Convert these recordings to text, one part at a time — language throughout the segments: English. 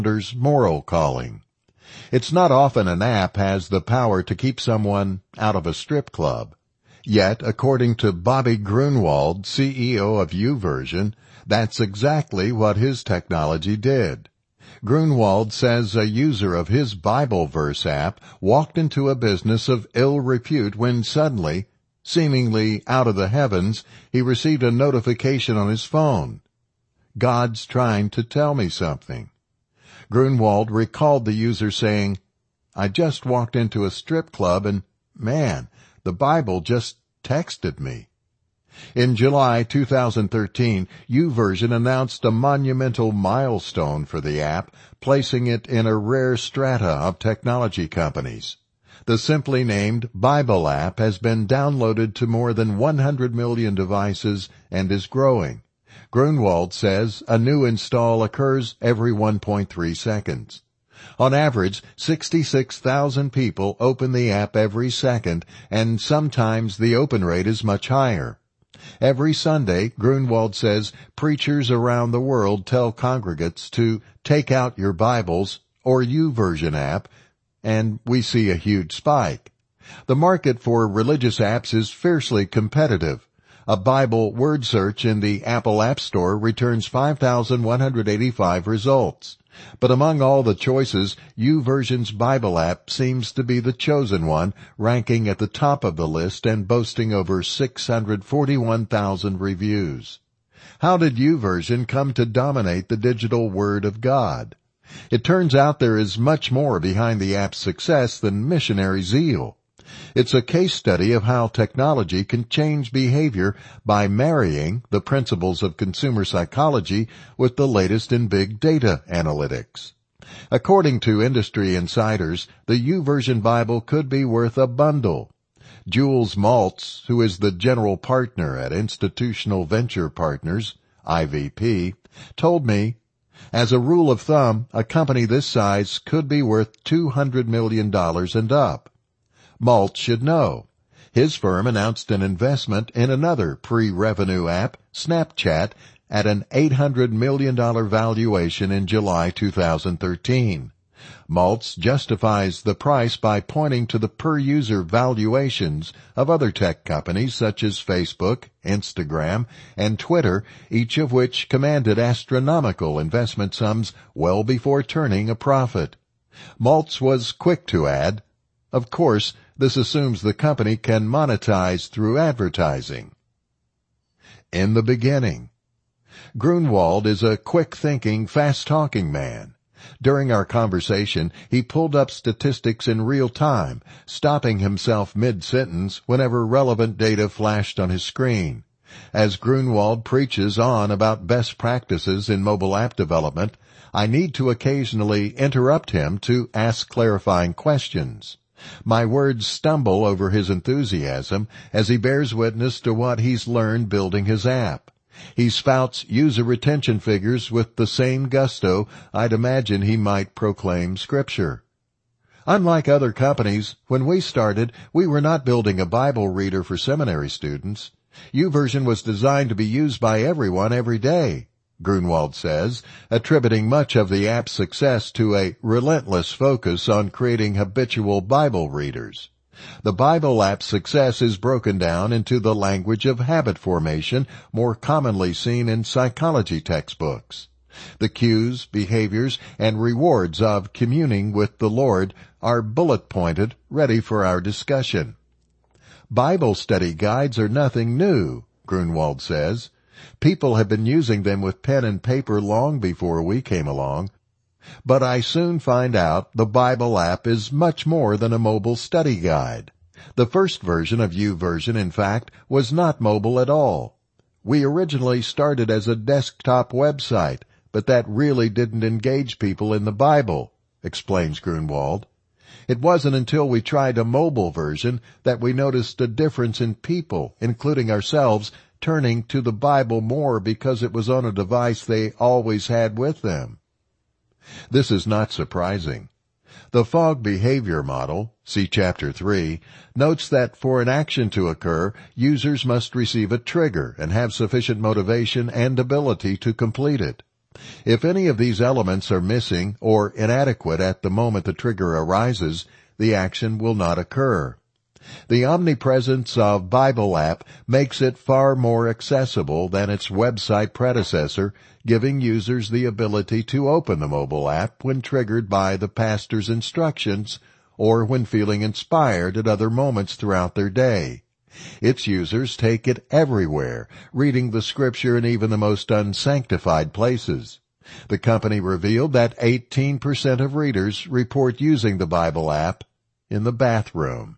founder's moral calling. It's not often an app has the power to keep someone out of a strip club. Yet, according to Bobby Grunwald, CEO of YouVersion, that's exactly what his technology did. Grunwald says a user of his Bible verse app walked into a business of ill repute when suddenly, seemingly out of the heavens, he received a notification on his phone. God's trying to tell me something. Grunwald recalled the user saying, "I just walked into a strip club and, man, the Bible just texted me." In July 2013, YouVersion announced a monumental milestone for the app, placing it in a rare strata of technology companies. The simply named Bible app has been downloaded to more than 100 million devices and is growing. Grunwald says a new install occurs every 1.3 seconds. On average, 66,000 people open the app every second, and sometimes the open rate is much higher. Every Sunday, Grunwald says, preachers around the world tell congregates to take out your Bibles or YouVersion app, and we see a huge spike. The market for religious apps is fiercely competitive. A Bible word search in the Apple App Store returns 5,185 results. But among all the choices, YouVersion's Bible app seems to be the chosen one, ranking at the top of the list and boasting over 641,000 reviews. How did YouVersion come to dominate the digital Word of God? It turns out there is much more behind the app's success than missionary zeal. It's a case study of how technology can change behavior by marrying the principles of consumer psychology with the latest in big data analytics. According to industry insiders, the YouVersion Bible could be worth a bundle. Jules Maltz, who is the general partner at Institutional Venture Partners, IVP, told me, as a rule of thumb, a company this size could be worth $200 million and up. Maltz should know. His firm announced an investment in another pre-revenue app, Snapchat, at an $800 million valuation in July 2013. Maltz justifies the price by pointing to the per-user valuations of other tech companies such as Facebook, Instagram, and Twitter, each of which commanded astronomical investment sums well before turning a profit. Maltz was quick to add, of course, this assumes the company can monetize through advertising. In the beginning. Grunwald is a quick-thinking, fast-talking man. During our conversation, he pulled up statistics in real time, stopping himself mid-sentence whenever relevant data flashed on his screen. As Grunwald preaches on about best practices in mobile app development, I need to occasionally interrupt him to ask clarifying questions. My words stumble over his enthusiasm as he bears witness to what he's learned building his app. He spouts user retention figures with the same gusto I'd imagine he might proclaim Scripture. Unlike other companies, when we started, we were not building a Bible reader for seminary students. YouVersion was designed to be used by everyone every day, Grunwald says, attributing much of the app's success to a relentless focus on creating habitual Bible readers. The Bible app's success is broken down into the language of habit formation more commonly seen in psychology textbooks. The cues, behaviors, and rewards of communing with the Lord are bullet-pointed, ready for our discussion. Bible study guides are nothing new, Grunwald says. People have been using them with pen and paper long before we came along. But I soon find out the Bible app is much more than a mobile study guide. The first version of YouVersion, in fact, was not mobile at all. We originally started as a desktop website, but that really didn't engage people in the Bible, explains Grunwald. It wasn't until we tried a mobile version that we noticed a difference in people, including ourselves, turning to the Bible more because it was on a device they always had with them. This is not surprising. The Fogg behavior model, see Chapter 3, notes that for an action to occur, users must receive a trigger and have sufficient motivation and ability to complete it. If any of these elements are missing or inadequate at the moment the trigger arises, the action will not occur. The omnipresence of Bible app makes it far more accessible than its website predecessor, giving users the ability to open the mobile app when triggered by the pastor's instructions or when feeling inspired at other moments throughout their day. Its users take it everywhere, reading the scripture in even the most unsanctified places. The company revealed that 18% of readers report using the Bible app in the bathroom.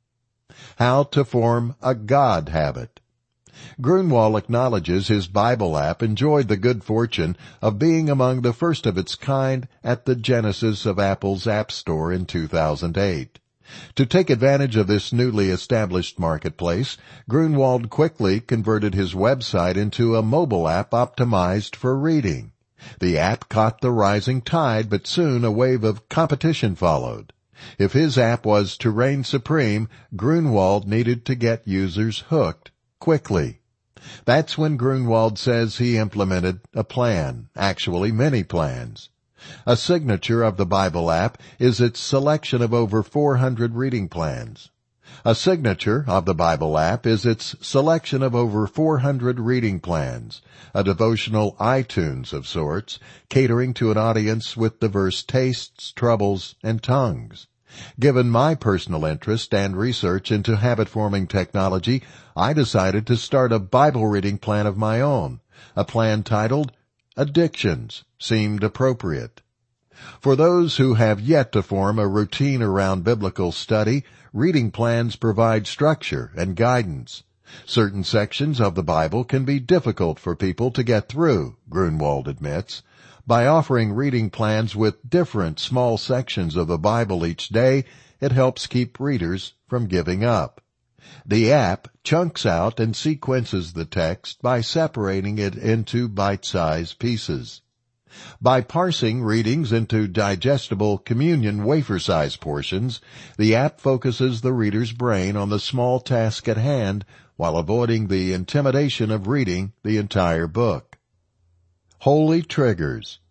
How to form a God habit. Grunwald acknowledges his Bible app enjoyed the good fortune of being among the first of its kind at the genesis of Apple's App Store in 2008. To take advantage of this newly established marketplace, Grunwald quickly converted his website into a mobile app optimized for reading. The app caught the rising tide, but soon a wave of competition followed. If his app was to reign supreme, Grunwald needed to get users hooked quickly. That's when Grunwald says he implemented a plan, actually many plans. A signature of the Bible app is its selection of over 400 reading plans. A signature of the Bible app is its selection of over 400 reading plans, a devotional iTunes of sorts, catering to an audience with diverse tastes, troubles, and tongues. Given my personal interest and research into habit-forming technology, I decided to start a Bible reading plan of my own. A plan titled Addictions seemed appropriate. For those who have yet to form a routine around biblical study, reading plans provide structure and guidance. Certain sections of the Bible can be difficult for people to get through, Grunwald admits. By offering reading plans with different small sections of the Bible each day, it helps keep readers from giving up. The app chunks out and sequences the text by separating it into bite-sized pieces. By parsing readings into digestible communion wafer-sized portions, the app focuses the reader's brain on the small task at hand while avoiding the intimidation of reading the entire book. Holy triggers.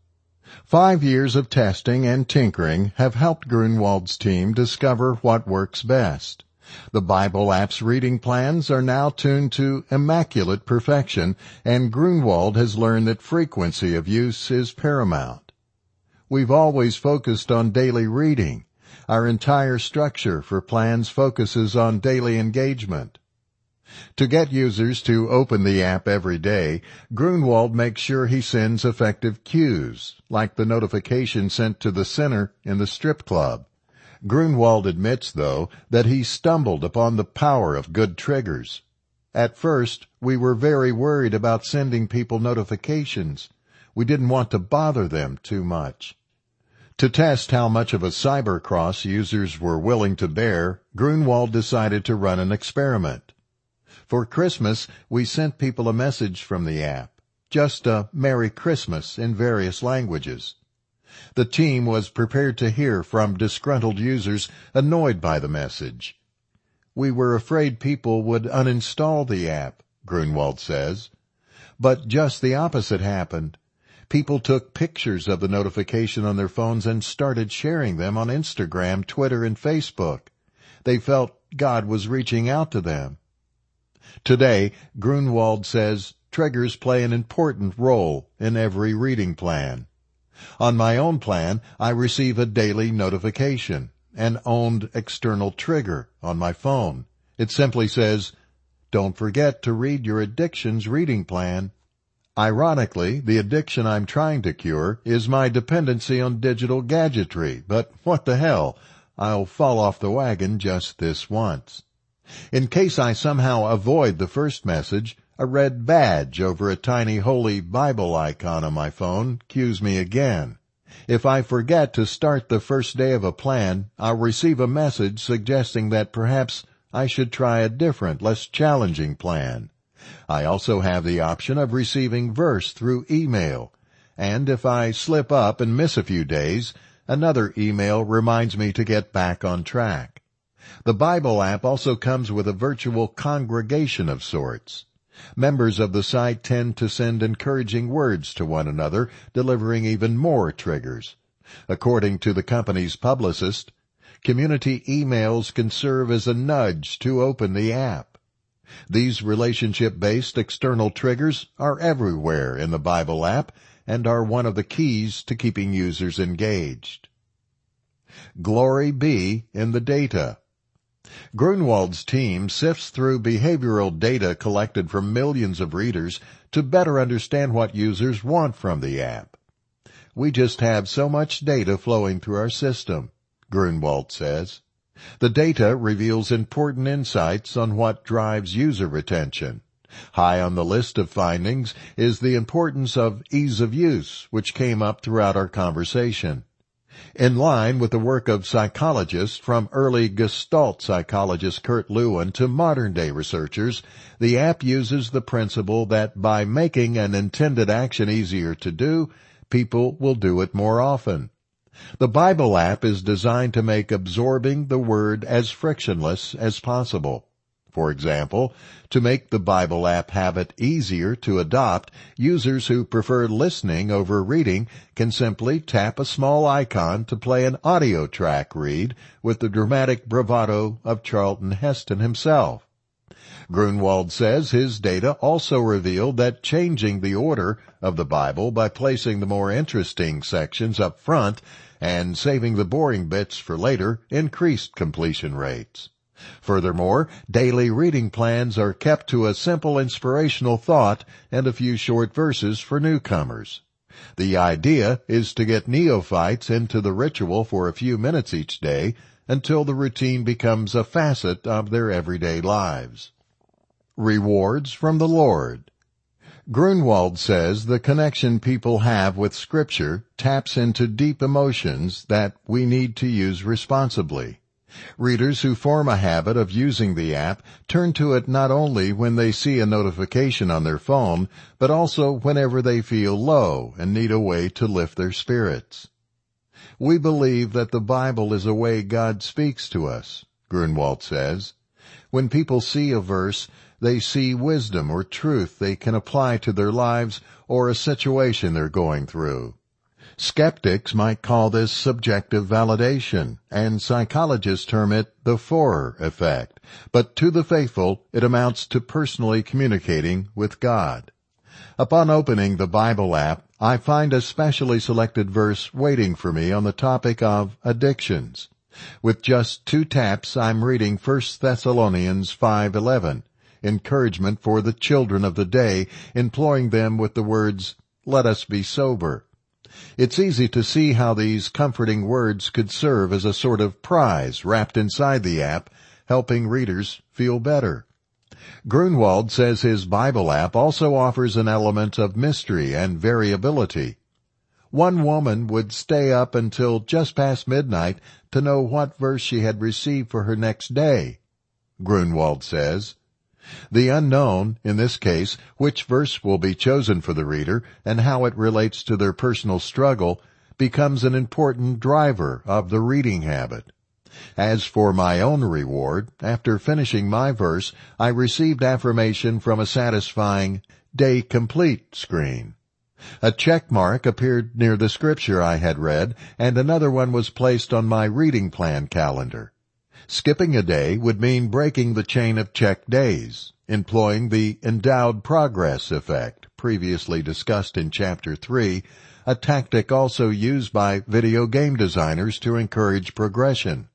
5 years of testing and tinkering have helped Grunwald's team discover what works best. The Bible app's reading plans are now tuned to immaculate perfection, and Grunwald has learned that frequency of use is paramount. We've always focused on daily reading. Our entire structure for plans focuses on daily engagement. To get users to open the app every day, Grunwald makes sure he sends effective cues, like the notification sent to the center in the strip club. Grunwald admits, though, that he stumbled upon the power of good triggers. At first, we were very worried about sending people notifications. We didn't want to bother them too much. To test how much of a cybercross users were willing to bear, Grunwald decided to run an experiment. For Christmas, we sent people a message from the app, just a Merry Christmas in various languages. The team was prepared to hear from disgruntled users annoyed by the message. We were afraid people would uninstall the app, Grunwald says. But just the opposite happened. People took pictures of the notification on their phones and started sharing them on Instagram, Twitter, and Facebook. They felt God was reaching out to them. Today, Grunwald says triggers play an important role in every reading plan. On my own plan, I receive a daily notification, an owned external trigger on my phone. It simply says, "Don't forget to read your addictions reading plan." Ironically, the addiction I'm trying to cure is my dependency on digital gadgetry, but what the hell? I'll fall off the wagon just this once. In case I somehow avoid the first message, a red badge over a tiny Holy Bible icon on my phone cues me again. If I forget to start the first day of a plan, I'll receive a message suggesting that perhaps I should try a different, less challenging plan. I also have the option of receiving verse through email, and if I slip up and miss a few days, another email reminds me to get back on track. The Bible app also comes with a virtual congregation of sorts. Members of the site tend to send encouraging words to one another, delivering even more triggers. According to the company's publicist, community emails can serve as a nudge to open the app. These relationship-based external triggers are everywhere in the Bible app and are one of the keys to keeping users engaged. Glory be in the data. Grunwald's team sifts through behavioral data collected from millions of readers to better understand what users want from the app. We just have so much data flowing through our system, Grunwald says. The data reveals important insights on what drives user retention. High on the list of findings is the importance of ease of use, which came up throughout our conversation. In line with the work of psychologists, from early Gestalt psychologist Kurt Lewin to modern-day researchers, the app uses the principle that by making an intended action easier to do, people will do it more often. The Bible app is designed to make absorbing the Word as frictionless as possible. For example, to make the Bible app habit easier to adopt, users who prefer listening over reading can simply tap a small icon to play an audio track read with the dramatic bravado of Charlton Heston himself. Grunwald says his data also revealed that changing the order of the Bible by placing the more interesting sections up front and saving the boring bits for later increased completion rates. Furthermore, daily reading plans are kept to a simple inspirational thought and a few short verses for newcomers. The idea is to get neophytes into the ritual for a few minutes each day until the routine becomes a facet of their everyday lives. Rewards from the Lord. Grunwald says the connection people have with Scripture taps into deep emotions that we need to use responsibly. Readers who form a habit of using the app turn to it not only when they see a notification on their phone, but also whenever they feel low and need a way to lift their spirits. We believe that the Bible is a way God speaks to us, Grunwald says. When people see a verse, they see wisdom or truth they can apply to their lives or a situation they're going through. Skeptics might call this subjective validation, and psychologists term it the Forer effect, but to the faithful it amounts to personally communicating with God. Upon opening the Bible app, I find a specially selected verse waiting for me on the topic of addictions. With just 2 taps, I'm reading 1 Thessalonians 5:11, encouragement for the children of the day, imploring them with the words, "Let us be sober." It's easy to see how these comforting words could serve as a sort of prize wrapped inside the app, helping readers feel better. Grunwald says his Bible app also offers an element of mystery and variability. One woman would stay up until just past midnight to know what verse she had received for her next day, Grunwald says. The unknown, in this case, which verse will be chosen for the reader and how it relates to their personal struggle, becomes an important driver of the reading habit. As for my own reward, after finishing my verse, I received affirmation from a satisfying "Day Complete" screen. A check mark appeared near the scripture I had read, and another one was placed on my reading plan calendar. Skipping a day would mean breaking the chain of checked days, employing the endowed progress effect, previously discussed in Chapter 3, a tactic also used by video game designers to encourage progression.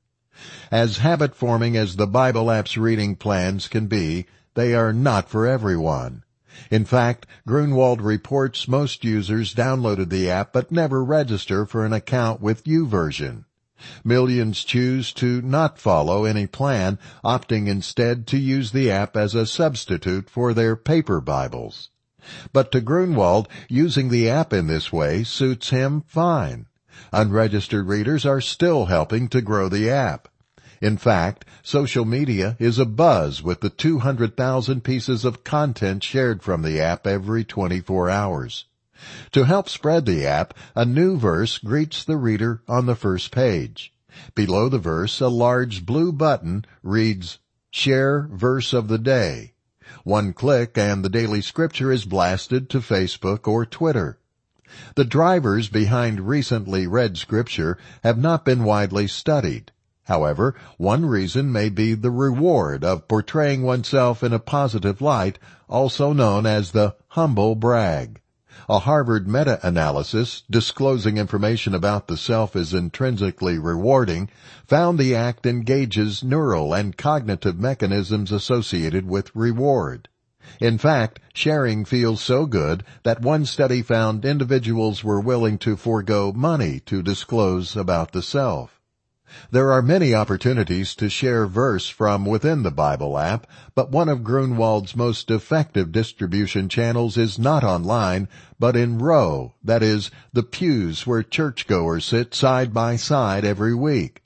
As habit-forming as the Bible app's reading plans can be, they are not for everyone. In fact, Grunwald reports most users downloaded the app but never register for an account with YouVersion. Millions choose to not follow any plan, opting instead to use the app as a substitute for their paper Bibles. But to Grunwald, using the app in this way suits him fine. Unregistered readers are still helping to grow the app. In fact, social media is abuzz with the 200,000 pieces of content shared from the app every 24 hours. To help spread the app, a new verse greets the reader on the first page. Below the verse, a large blue button reads, "Share Verse of the Day." One click and the daily scripture is blasted to Facebook or Twitter. The drivers behind recently read scripture have not been widely studied. However, one reason may be the reward of portraying oneself in a positive light, also known as the humble brag. A Harvard meta-analysis disclosing information about the self is intrinsically rewarding found the act engages neural and cognitive mechanisms associated with reward. In fact, sharing feels so good that one study found individuals were willing to forego money to disclose about the self. There are many opportunities to share verse from within the Bible app, but one of Grunwald's most effective distribution channels is not online, but in row, that is, the pews where churchgoers sit side by side every week.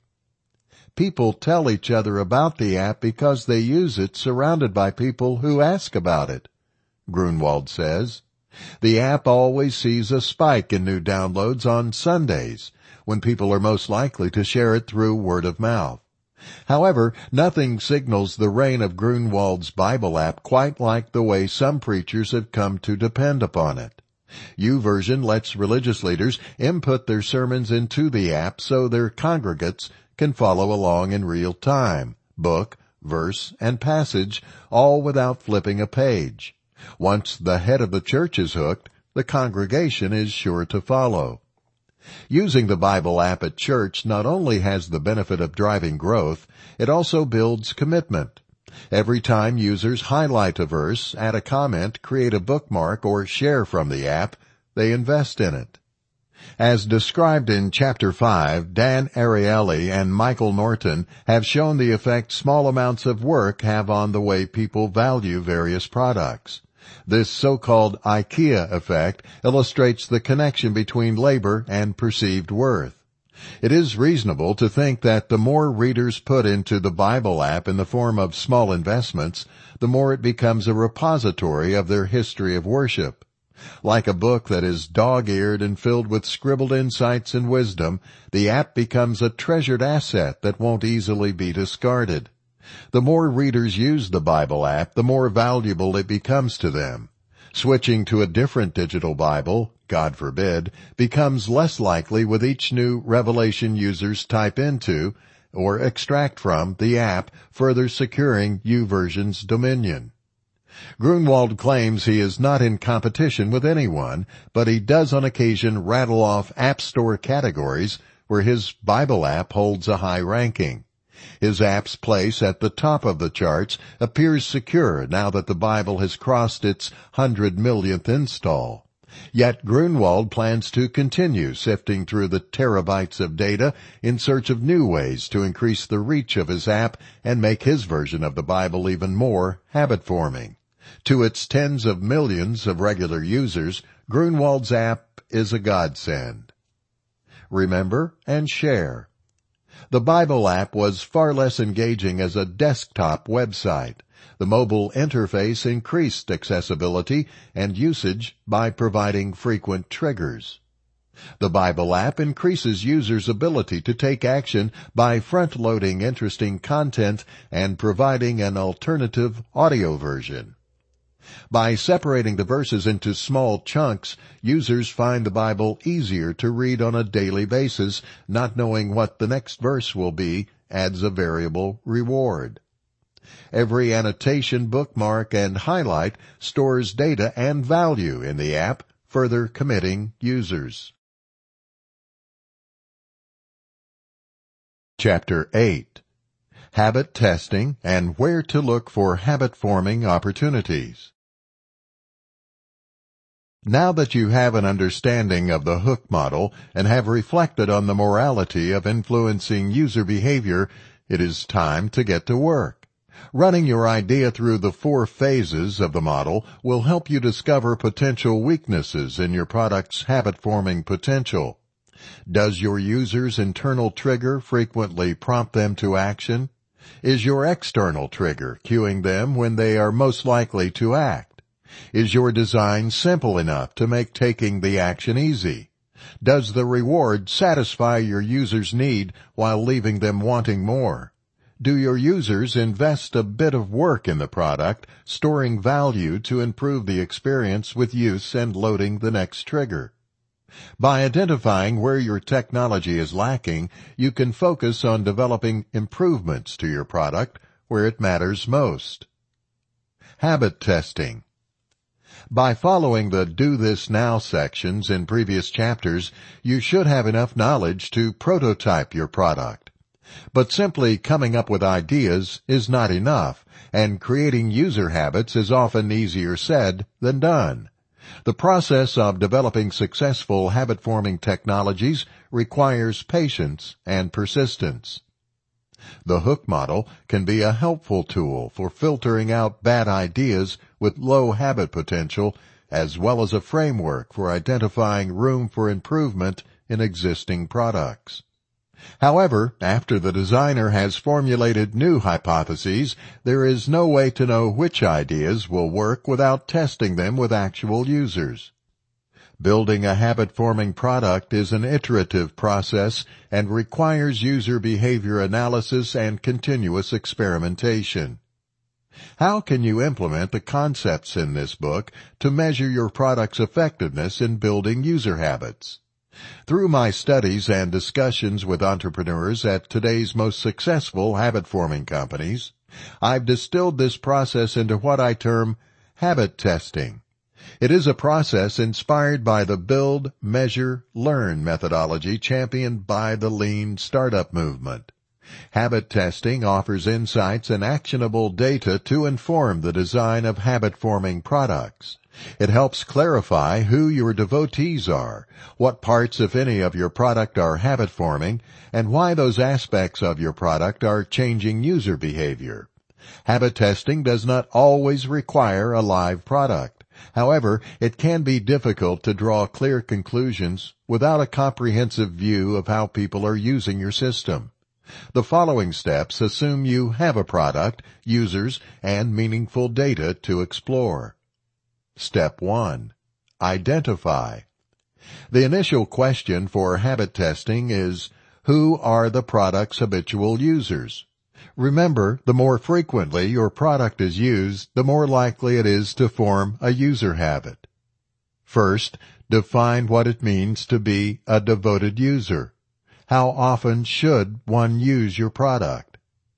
People tell each other about the app because they use it surrounded by people who ask about it, Grunwald says. The app always sees a spike in new downloads on Sundays, when people are most likely to share it through word of mouth. However, nothing signals the reign of Grunwald's Bible app quite like the way some preachers have come to depend upon it. YouVersion lets religious leaders input their sermons into the app so their congregates can follow along in real time, book, verse, and passage, all without flipping a page. Once the head of the church is hooked, the congregation is sure to follow. Using the Bible app at church not only has the benefit of driving growth, it also builds commitment. Every time users highlight a verse, add a comment, create a bookmark, or share from the app, they invest in it. As described in Chapter 5, Dan Ariely and Michael Norton have shown the effect small amounts of work have on the way people value various products. This so-called IKEA effect illustrates the connection between labor and perceived worth. It is reasonable to think that the more readers put into the Bible app in the form of small investments, the more it becomes a repository of their history of worship. Like a book that is dog-eared and filled with scribbled insights and wisdom, the app becomes a treasured asset that won't easily be discarded. The more readers use the Bible app, the more valuable it becomes to them. Switching to a different digital Bible, God forbid, becomes less likely with each new revelation users type into or extract from the app, further securing YouVersion's dominion. Grunwald claims he is not in competition with anyone, but he does on occasion rattle off App Store categories where his Bible app holds a high ranking. His app's place at the top of the charts appears secure now that the Bible has crossed its 100 millionth install. Yet Grunwald plans to continue sifting through the terabytes of data in search of new ways to increase the reach of his app and make his version of the Bible even more habit-forming. To its tens of millions of regular users, Grunwald's app is a godsend. Remember and share. The Bible app was far less engaging as a desktop website. The mobile interface increased accessibility and usage by providing frequent triggers. The Bible app increases users' ability to take action by front-loading interesting content and providing an alternative audio version. By separating the verses into small chunks, users find the Bible easier to read on a daily basis. Not knowing what the next verse will be adds a variable reward. Every annotation, bookmark, and highlight stores data and value in the app, further committing users. Chapter 8. Habit Testing and Where to Look for Habit-Forming Opportunities. Now that you have an understanding of the hook model and have reflected on the morality of influencing user behavior, it is time to get to work. Running your idea through the 4 phases of the model will help you discover potential weaknesses in your product's habit-forming potential. Does your user's internal trigger frequently prompt them to action? Is your external trigger cueing them when they are most likely to act? Is your design simple enough to make taking the action easy? Does the reward satisfy your user's need while leaving them wanting more? Do your users invest a bit of work in the product, storing value to improve the experience with use and loading the next trigger? By identifying where your technology is lacking, you can focus on developing improvements to your product where it matters most. Habit testing. By following the Do This Now sections in previous chapters, you should have enough knowledge to prototype your product. But simply coming up with ideas is not enough, and creating user habits is often easier said than done. The process of developing successful habit-forming technologies requires patience and persistence. The hook model can be a helpful tool for filtering out bad ideas with low habit potential, as well as a framework for identifying room for improvement in existing products. However, after the designer has formulated new hypotheses, there is no way to know which ideas will work without testing them with actual users. Building a habit-forming product is an iterative process and requires user behavior analysis and continuous experimentation. How can you implement the concepts in this book to measure your product's effectiveness in building user habits? Through my studies and discussions with entrepreneurs at today's most successful habit-forming companies, I've distilled this process into what I term habit testing. It is a process inspired by the build, measure, learn methodology championed by the lean startup movement. Habit testing offers insights and actionable data to inform the design of habit-forming products. It helps clarify who your devotees are, what parts, if any, of your product are habit-forming, and why those aspects of your product are changing user behavior. Habit testing does not always require a live product. However, it can be difficult to draw clear conclusions without a comprehensive view of how people are using your system. The following steps assume you have a product, users, and meaningful data to explore. Step 1. Identify. The initial question for habit testing is, who are the product's habitual users? Remember, the more frequently your product is used, the more likely it is to form a user habit. First, define what it means to be a devoted user. How often should one use your product?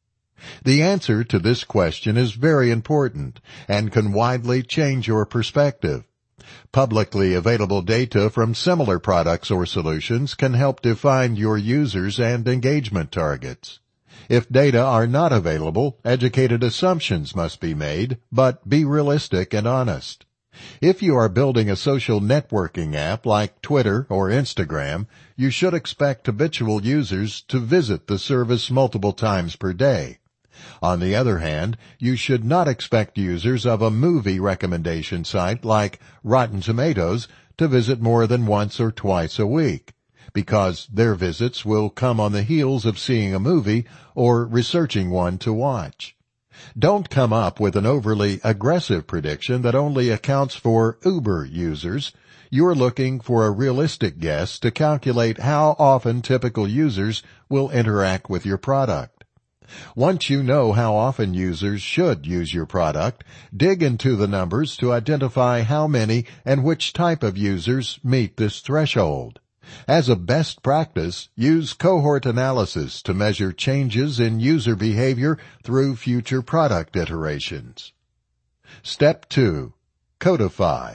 The answer to this question is very important and can widely change your perspective. Publicly available data from similar products or solutions can help define your users and engagement targets. If data are not available, educated assumptions must be made, but be realistic and honest. If you are building a social networking app like Twitter or Instagram, you should expect habitual users to visit the service multiple times per day. On the other hand, you should not expect users of a movie recommendation site like Rotten Tomatoes to visit more than once or twice a week, because their visits will come on the heels of seeing a movie or researching one to watch. Don't come up with an overly aggressive prediction that only accounts for Uber users. You're looking for a realistic guess to calculate how often typical users will interact with your product. Once you know how often users should use your product, dig into the numbers to identify how many and which type of users meet this threshold. As a best practice, use cohort analysis to measure changes in user behavior through future product iterations. Step 2. Codify.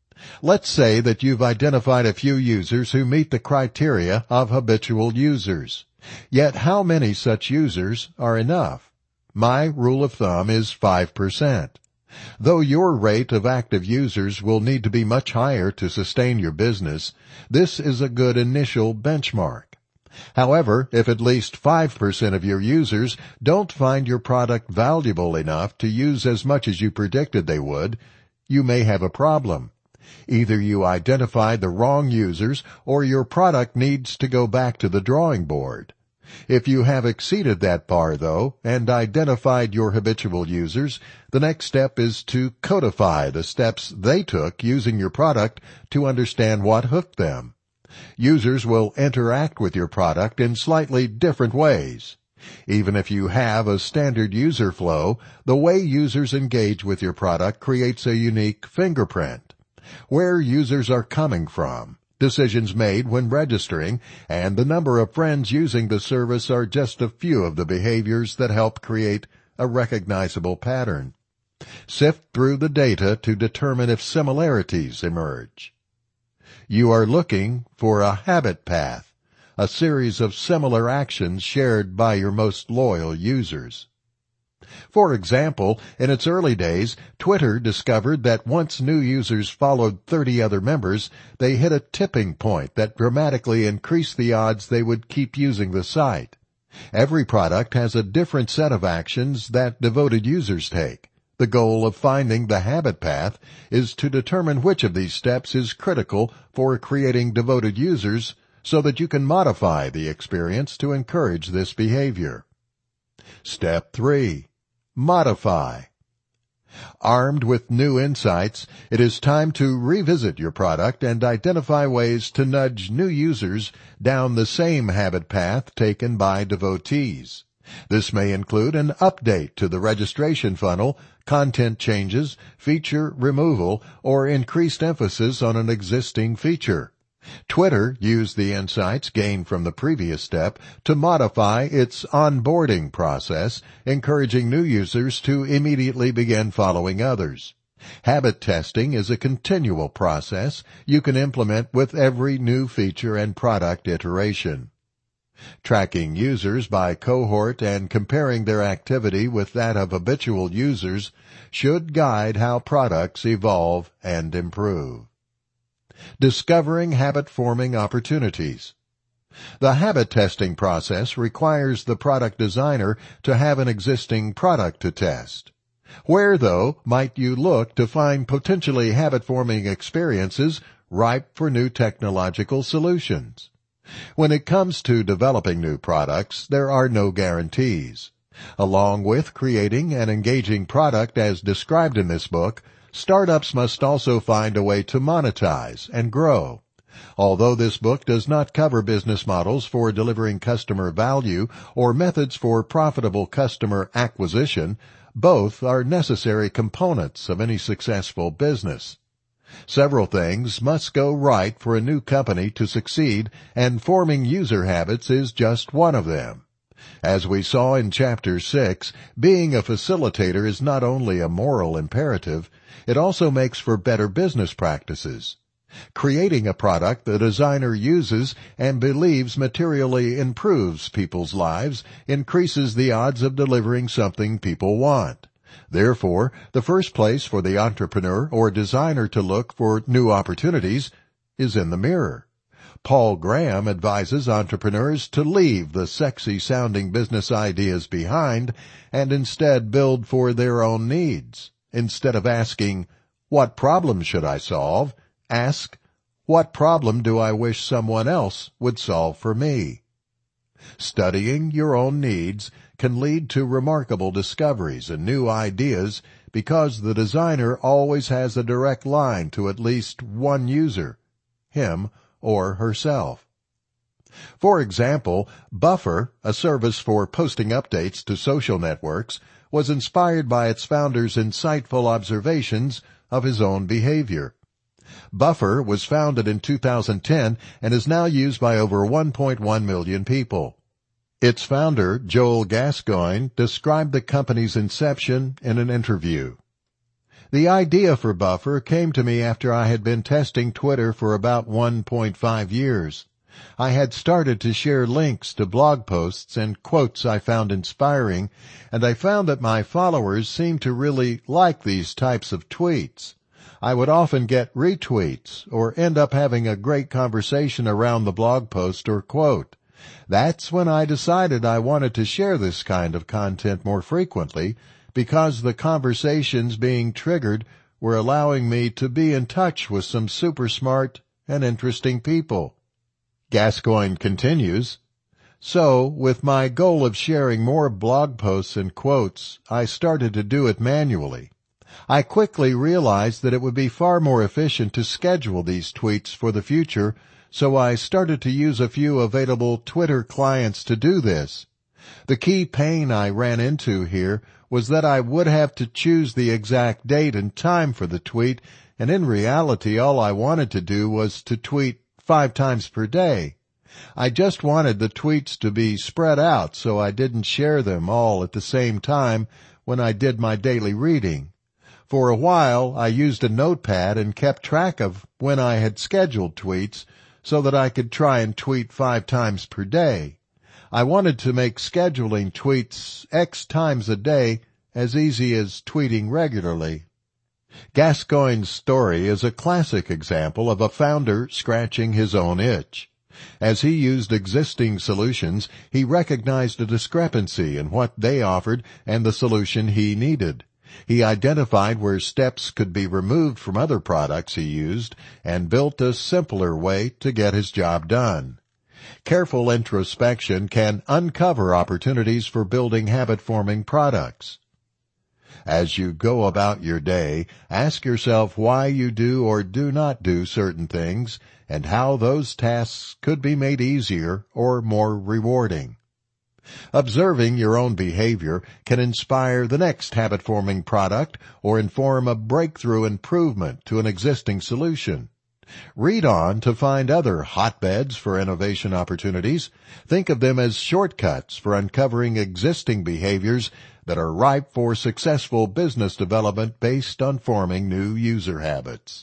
Let's say that you've identified a few users who meet the criteria of habitual users. Yet how many such users are enough? My rule of thumb is 5%. Though your rate of active users will need to be much higher to sustain your business, this is a good initial benchmark. However, if at least 5% of your users don't find your product valuable enough to use as much as you predicted they would, you may have a problem. Either you identified the wrong users or your product needs to go back to the drawing board. If you have exceeded that bar, though, and identified your habitual users, the next step is to codify the steps they took using your product to understand what hooked them. Users will interact with your product in slightly different ways. Even if you have a standard user flow, the way users engage with your product creates a unique fingerprint. Where users are coming from, decisions made when registering, and the number of friends using the service are just a few of the behaviors that help create a recognizable pattern. Sift through the data to determine if similarities emerge. You are looking for a habit path, a series of similar actions shared by your most loyal users. For example, in its early days, Twitter discovered that once new users followed 30 other members, they hit a tipping point that dramatically increased the odds they would keep using the site. Every product has a different set of actions that devoted users take. The goal of finding the habit path is to determine which of these steps is critical for creating devoted users so that you can modify the experience to encourage this behavior. Step 3. Modify. Armed with new insights, it is time to revisit your product and identify ways to nudge new users down the same habit path taken by devotees. This may include an update to the registration funnel, content changes, feature removal, or increased emphasis on an existing feature. Twitter used the insights gained from the previous step to modify its onboarding process, encouraging new users to immediately begin following others. Habit testing is a continual process you can implement with every new feature and product iteration. Tracking users by cohort and comparing their activity with that of habitual users should guide how products evolve and improve. Discovering habit-forming opportunities. The habit testing process requires the product designer to have an existing product to test. Where, though, might you look to find potentially habit-forming experiences ripe for new technological solutions? When it comes to developing new products, there are no guarantees. Along with creating an engaging product as described in this book, startups must also find a way to monetize and grow. Although this book does not cover business models for delivering customer value or methods for profitable customer acquisition, both are necessary components of any successful business. Several things must go right for a new company to succeed, and forming user habits is just one of them. As we saw in Chapter 6, being a facilitator is not only a moral imperative, it also makes for better business practices. Creating a product the designer uses and believes materially improves people's lives increases the odds of delivering something people want. Therefore, the first place for the entrepreneur or designer to look for new opportunities is in the mirror. Paul Graham advises entrepreneurs to leave the sexy-sounding business ideas behind and instead build for their own needs. Instead of asking, "What problem should I solve?" ask, "What problem do I wish someone else would solve for me?" Studying your own needs can lead to remarkable discoveries and new ideas because the designer always has a direct line to at least one user, him or herself. For example, Buffer, a service for posting updates to social networks, was inspired by its founder's insightful observations of his own behavior. Buffer was founded in 2010 and is now used by over 1.1 million people. Its founder, Joel Gascoigne, described the company's inception in an interview. The idea for Buffer came to me after I had been testing Twitter for about 1.5 years. I had started to share links to blog posts and quotes I found inspiring, and I found that my followers seemed to really like these types of tweets. I would often get retweets or end up having a great conversation around the blog post or quote. That's when I decided I wanted to share this kind of content more frequently because the conversations being triggered were allowing me to be in touch with some super smart and interesting people. Gascoigne continues, "So, with my goal of sharing more blog posts and quotes, I started to do it manually. I quickly realized that it would be far more efficient to schedule these tweets for the future, so I started to use a few available Twitter clients to do this. The key pain I ran into here was that I would have to choose the exact date and time for the tweet, and in reality all I wanted to do was to tweet 5 times per day. I just wanted the tweets to be spread out so I didn't share them all at the same time when I did my daily reading. For a while I used a notepad and kept track of when I had scheduled tweets so that I could try and tweet 5 times per day. I wanted to make scheduling tweets X times a day as easy as tweeting regularly. Gascoigne's story is a classic example of a founder scratching his own itch. As he used existing solutions, he recognized a discrepancy in what they offered and the solution he needed. He identified where steps could be removed from other products he used and built a simpler way to get his job done. Careful introspection can uncover opportunities for building habit-forming products. As you go about your day, ask yourself why you do or do not do certain things and how those tasks could be made easier or more rewarding. Observing your own behavior can inspire the next habit-forming product or inform a breakthrough improvement to an existing solution. Read on to find other hotbeds for innovation opportunities. Think of them as shortcuts for uncovering existing behaviors that are ripe for successful business development based on forming new user habits.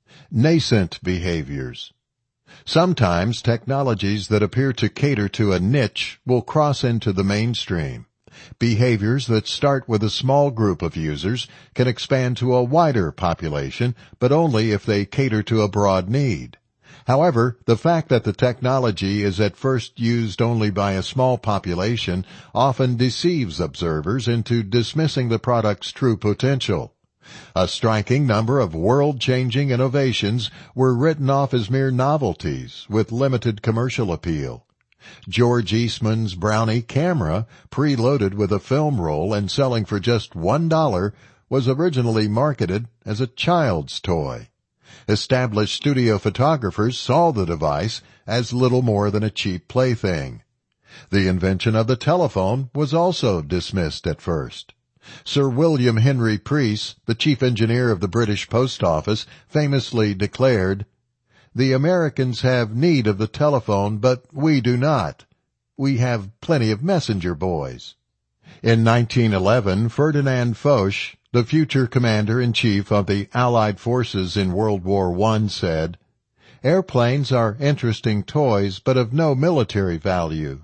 Nascent behaviors. Sometimes technologies that appear to cater to a niche will cross into the mainstream. Behaviors that start with a small group of users can expand to a wider population, but only if they cater to a broad need. However, the fact that the technology is at first used only by a small population often deceives observers into dismissing the product's true potential. A striking number of world-changing innovations were written off as mere novelties with limited commercial appeal. George Eastman's Brownie camera, preloaded with a film roll and selling for just $1, was originally marketed as a child's toy. Established studio photographers saw the device as little more than a cheap plaything. The invention of the telephone was also dismissed at first. Sir William Henry Preece, the chief engineer of the British Post Office, famously declared, "The Americans have need of the telephone, but we do not. We have plenty of messenger boys." In 1911, Ferdinand Foch, the future commander-in-chief of the Allied forces in World War I, said, "Airplanes are interesting toys, but of no military value."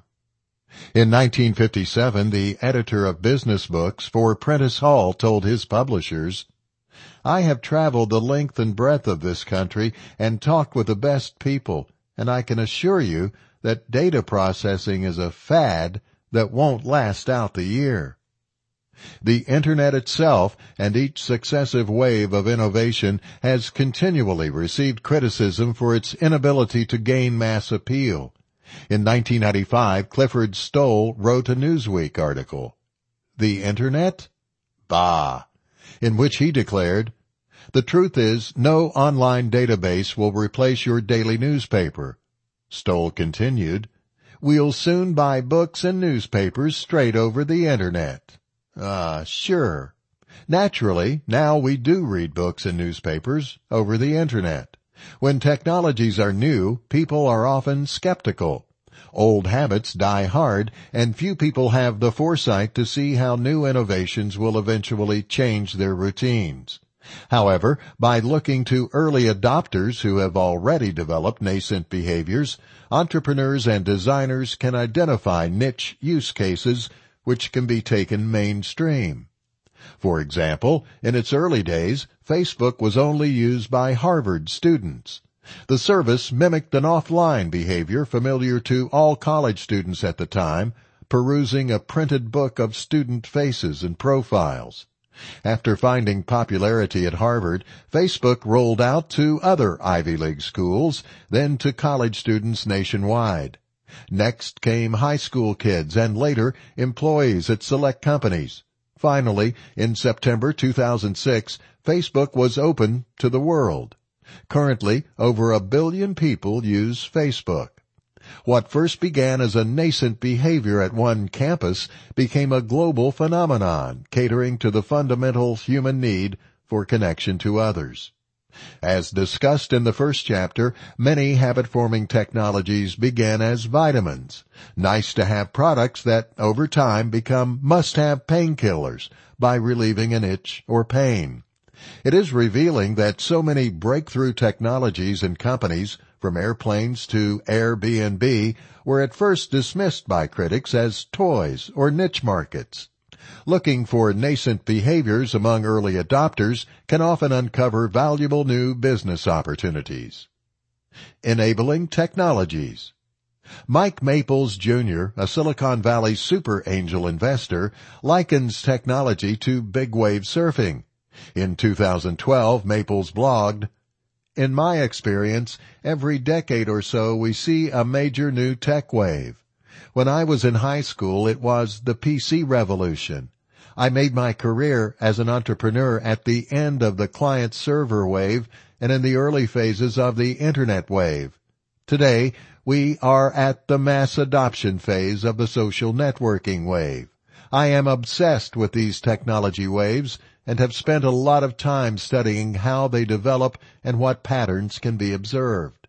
In 1957, the editor of business books for Prentice Hall told his publishers, "I have traveled the length and breadth of this country and talked with the best people, and I can assure you that data processing is a fad that won't last out the year." The Internet itself and each successive wave of innovation has continually received criticism for its inability to gain mass appeal. In 1995, Clifford Stoll wrote a Newsweek article, "The Internet? Bah!" in which he declared, "The truth is, no online database will replace your daily newspaper." Stoll continued, "We'll soon buy books and newspapers straight over the Internet." Sure. Naturally, now we do read books and newspapers over the Internet. When technologies are new, people are often skeptical. Old habits die hard, and few people have the foresight to see how new innovations will eventually change their routines. However, by looking to early adopters who have already developed nascent behaviors, entrepreneurs and designers can identify niche use cases which can be taken mainstream. For example, in its early days, Facebook was only used by Harvard students. The service mimicked an offline behavior familiar to all college students at the time, perusing a printed book of student faces and profiles. After finding popularity at Harvard, Facebook rolled out to other Ivy League schools, then to college students nationwide. Next came high school kids and later employees at select companies. Finally, in September 2006, Facebook was open to the world. Currently, over 1 billion people use Facebook. What first began as a nascent behavior at one campus became a global phenomenon, catering to the fundamental human need for connection to others. As discussed in the first chapter, many habit-forming technologies began as vitamins, nice-to-have products that, over time, become must-have painkillers by relieving an itch or pain. It is revealing that so many breakthrough technologies and companies, from airplanes to Airbnb, were at first dismissed by critics as toys or niche markets. Looking for nascent behaviors among early adopters can often uncover valuable new business opportunities. Enabling technologies. Mike Maples, Jr., a Silicon Valley super angel investor, likens technology to big wave surfing. In 2012, Maples blogged, "In my experience, every decade or so we see a major new tech wave. When I was in high school, it was the PC revolution. I made my career as an entrepreneur at the end of the client-server wave and in the early phases of the Internet wave. Today, we are at the mass adoption phase of the social networking wave. I am obsessed with these technology waves and have spent a lot of time studying how they develop and what patterns can be observed."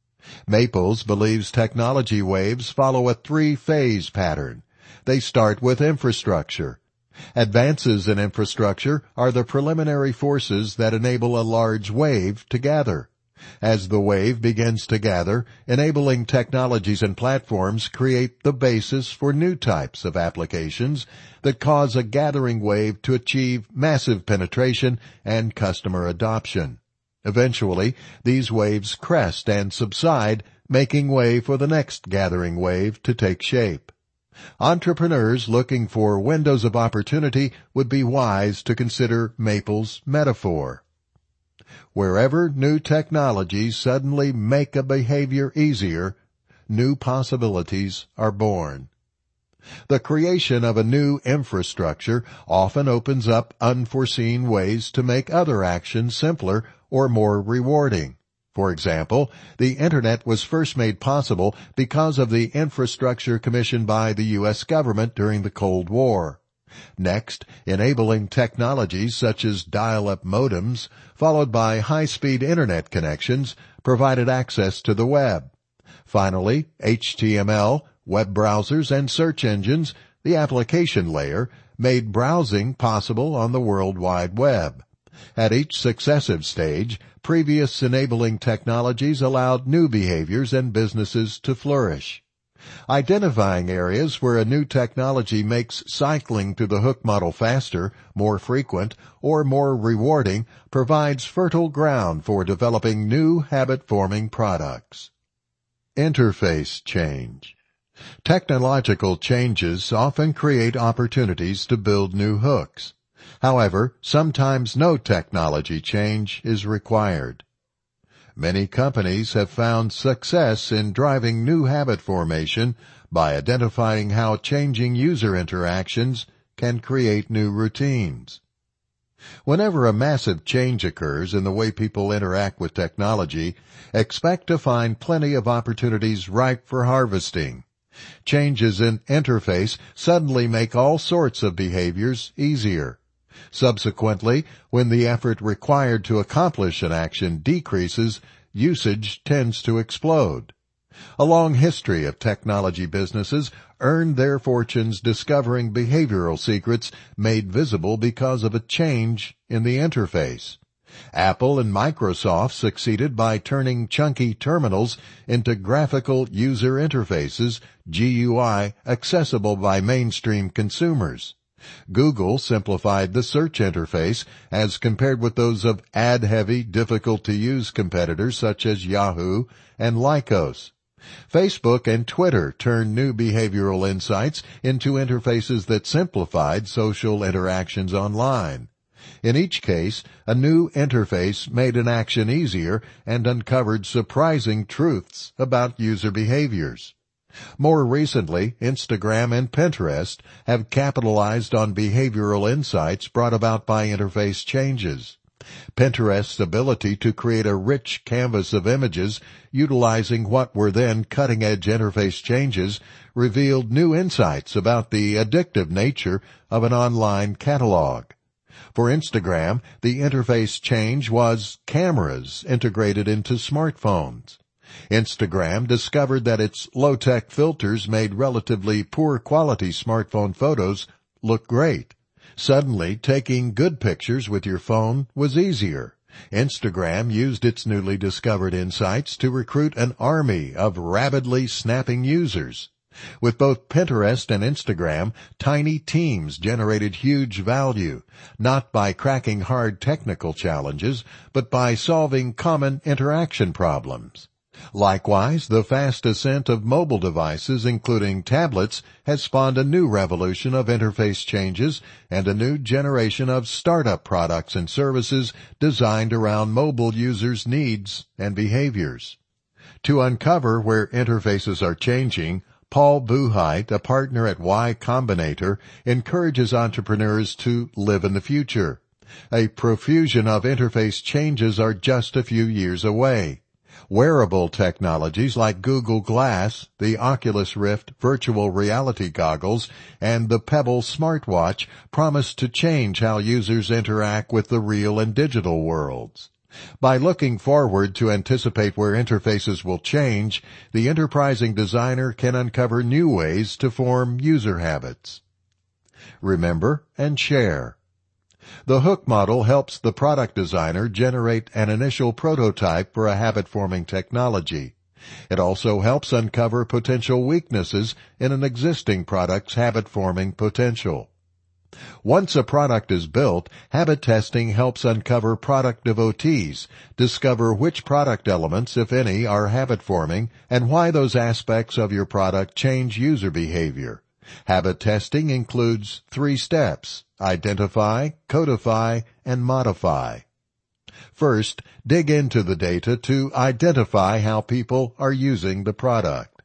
Maples believes technology waves follow a three-phase pattern. They start with infrastructure. Advances in infrastructure are the preliminary forces that enable a large wave to gather. As the wave begins to gather, enabling technologies and platforms create the basis for new types of applications that cause a gathering wave to achieve massive penetration and customer adoption. Eventually, these waves crest and subside, making way for the next gathering wave to take shape. Entrepreneurs looking for windows of opportunity would be wise to consider Maples' metaphor. Wherever new technologies suddenly make a behavior easier, new possibilities are born. The creation of a new infrastructure often opens up unforeseen ways to make other actions simpler or more rewarding. For example, the Internet was first made possible because of the infrastructure commissioned by the U.S. government during the Cold War. Next, enabling technologies such as dial-up modems, followed by high-speed Internet connections, provided access to the web. Finally, HTML, web browsers, and search engines, the application layer, made browsing possible on the World Wide Web. At each successive stage, previous enabling technologies allowed new behaviors and businesses to flourish. Identifying areas where a new technology makes cycling to the hook model faster, more frequent, or more rewarding provides fertile ground for developing new habit-forming products. Interface change. Technological changes often create opportunities to build new hooks. However, sometimes no technology change is required. Many companies have found success in driving new habit formation by identifying how changing user interactions can create new routines. Whenever a massive change occurs in the way people interact with technology, expect to find plenty of opportunities ripe for harvesting. Changes in interface suddenly make all sorts of behaviors easier. Subsequently, when the effort required to accomplish an action decreases, usage tends to explode. A long history of technology businesses earned their fortunes discovering behavioral secrets made visible because of a change in the interface. Apple and Microsoft succeeded by turning chunky terminals into graphical user interfaces, GUI, accessible by mainstream consumers. Google simplified the search interface as compared with those of ad-heavy, difficult-to-use competitors such as Yahoo and Lycos. Facebook and Twitter turned new behavioral insights into interfaces that simplified social interactions online. In each case, a new interface made an action easier and uncovered surprising truths about user behaviors. More recently, Instagram and Pinterest have capitalized on behavioral insights brought about by interface changes. Pinterest's ability to create a rich canvas of images utilizing what were then cutting-edge interface changes revealed new insights about the addictive nature of an online catalog. For Instagram, the interface change was cameras integrated into smartphones. Instagram discovered that its low-tech filters made relatively poor-quality smartphone photos look great. Suddenly, taking good pictures with your phone was easier. Instagram used its newly discovered insights to recruit an army of rapidly snapping users. With both Pinterest and Instagram, tiny teams generated huge value, not by cracking hard technical challenges, but by solving common interaction problems. Likewise, the fast ascent of mobile devices, including tablets, has spawned a new revolution of interface changes and a new generation of startup products and services designed around mobile users' needs and behaviors. To uncover where interfaces are changing, Paul Buchheit, a partner at Y Combinator, encourages entrepreneurs to live in the future. A profusion of interface changes are just a few years away. Wearable technologies like Google Glass, the Oculus Rift virtual reality goggles, and the Pebble smartwatch promise to change how users interact with the real and digital worlds. By looking forward to anticipate where interfaces will change, the enterprising designer can uncover new ways to form user habits. Remember and share. The hook model helps the product designer generate an initial prototype for a habit-forming technology. It also helps uncover potential weaknesses in an existing product's habit-forming potential. Once a product is built, habit testing helps uncover product devotees, discover which product elements, if any, are habit-forming, and why those aspects of your product change user behavior. Habit testing includes 3 steps: identify, codify, and modify. First, dig into the data to identify how people are using the product.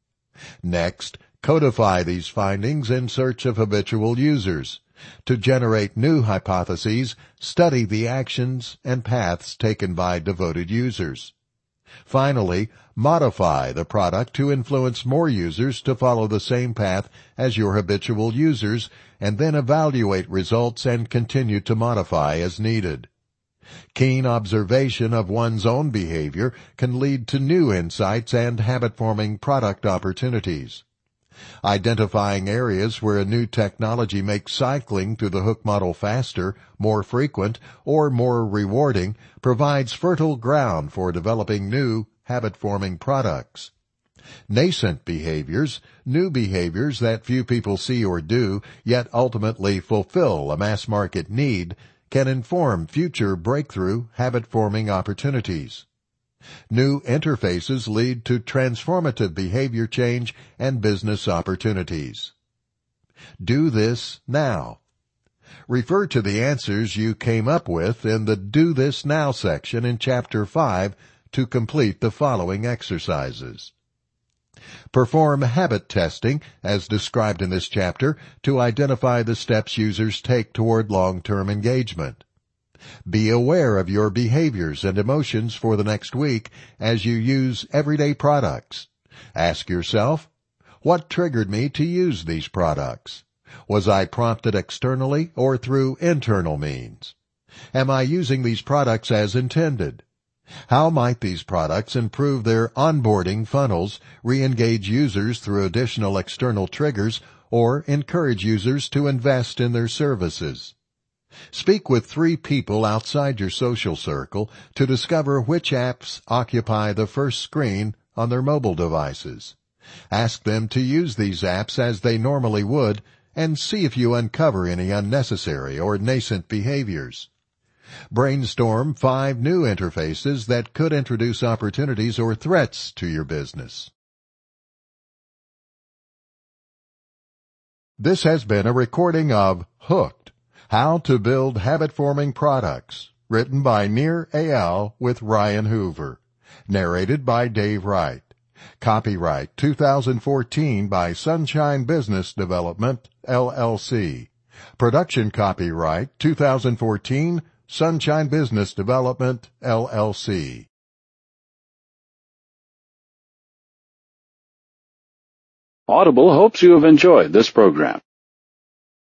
Next, codify these findings in search of habitual users. To generate new hypotheses, study the actions and paths taken by devoted users. Finally, modify the product to influence more users to follow the same path as your habitual users, and then evaluate results and continue to modify as needed. Keen observation of one's own behavior can lead to new insights and habit-forming product opportunities. Identifying areas where a new technology makes cycling through the hook model faster, more frequent, or more rewarding provides fertile ground for developing new habit-forming products. Nascent behaviors, new behaviors that few people see or do, yet ultimately fulfill a mass-market need, can inform future breakthrough habit-forming opportunities. New interfaces lead to transformative behavior change and business opportunities. Do this now. Refer to the answers you came up with in the Do This Now section in Chapter 5 to complete the following exercises. Perform habit testing, as described in this chapter, to identify the steps users take toward long-term engagement. Be aware of your behaviors and emotions for the next week as you use everyday products. Ask yourself, what triggered me to use these products? Was I prompted externally or through internal means? Am I using these products as intended? How might these products improve their onboarding funnels, re-engage users through additional external triggers, or encourage users to invest in their services? Speak with 3 people outside your social circle to discover which apps occupy the first screen on their mobile devices. Ask them to use these apps as they normally would and see if you uncover any unnecessary or nascent behaviors. Brainstorm 5 new interfaces that could introduce opportunities or threats to your business. This has been a recording of Hooked: How to Build Habit-Forming Products, written by Nir Eyal with Ryan Hoover. Narrated by Dave Wright. Copyright 2014 by Sunshine Business Development, LLC. Production copyright 2014 Sunshine Business Development, LLC. Audible hopes you have enjoyed this program.